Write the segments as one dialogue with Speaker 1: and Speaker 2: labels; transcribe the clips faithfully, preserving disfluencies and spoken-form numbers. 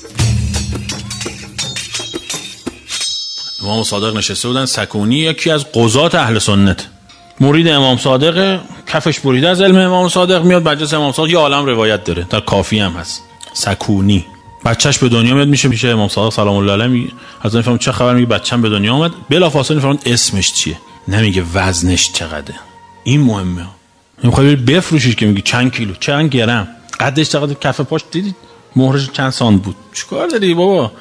Speaker 1: امام صادق نشسته بودن، سکونی یکی از قضات اهل سنت، مرید امام صادق، کفش بریده از علم امام صادق، میاد مجلس امام صادق، یه عالم روایت داره، در کافی هم هست. سکونی بچهش به دنیا میاد، میشه میشه امام صادق سلام الله علیه، میگه حضرت میفهمم چه خبر، میگه بچه‌م به دنیا اومد، بلافاصله میفهمم اسمش چیه، نمیگه وزنش چقدره. این مهمه. میخوای بفروشیش که میگی چند کیلو، چند گرم، قدش چقدر، کف پاش دیدید مهرش چند سانت بود، چیکار داری بابا؟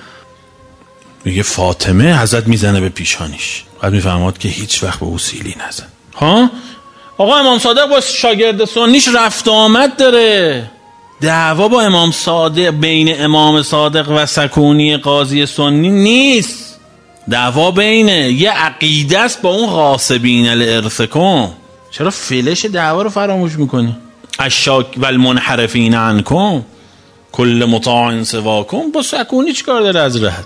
Speaker 1: میگه فاطمه، حضرت میزنه به پیشانیش، بعد میفهماد که هیچ وقت به او سیلی نزن. ها آقا امام صادق با شاگرد سنیش رفت آمد داره، دعوا با امام صادق، بین امام صادق و سکونی قاضی سنی نیست، دعوا بین یه عقیده است با اون غاصبین الارث کن. چرا فلش دعوا رو فراموش میکنی؟ الشاک و المنحرفین عنکم کل مطاع سواکم. با سکونی چیکار داره از رهت؟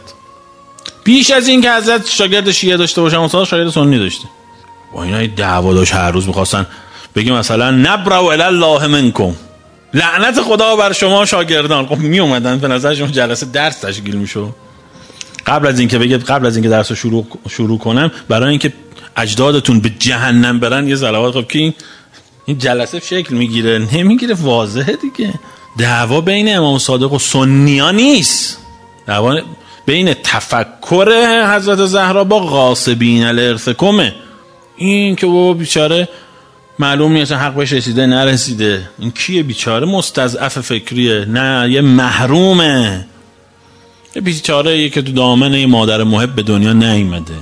Speaker 1: بیش از این که حضرت شاگرد شیعه داشته باشه، امام صادق شاگرد سنی داشته. با اینا دعوا داشت، هر روز میخواستن بگه مثلا نبرأ الی الله منکم، لعنت خدا بر شما شاگردان. خب می اومدن به نظر شما جلسه درس تشکیل میشد. قبل از اینکه بگه قبل از اینکه درس رو شروع شروع کنم، برای اینکه اجدادتون به جهنم برن یه صلوات. خب که این جلسه شکل میگیره؟ نمیگیره، واضحه دیگه. دعوا بین امام صادق و سنیا نیست، دعوا بین تفکر حضرت زهرا با غاصبین الارث کمه. این که بابا بیچاره معلوم نیست حق بهش رسیده نرسیده، این کیه بیچاره؟ مستضعف فکریه، نه یه محرومه، یه بیچاره یه که تو دامن یه مادر محب به دنیا نیامده،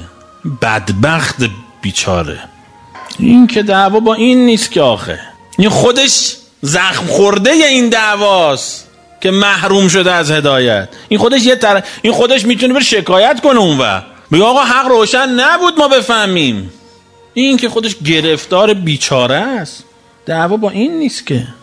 Speaker 1: بدبخت بیچاره. این که دعوا با این نیست که آخه، این خودش زخم خورده این دعواست که محروم شده از هدایت. این خودش یه تر... این خودش میتونه بره شکایت کنه اونور، بگه آقا حق روشن نبود ما بفهمیم. این که خودش گرفتار بیچاره است. دعوا با این نیست که.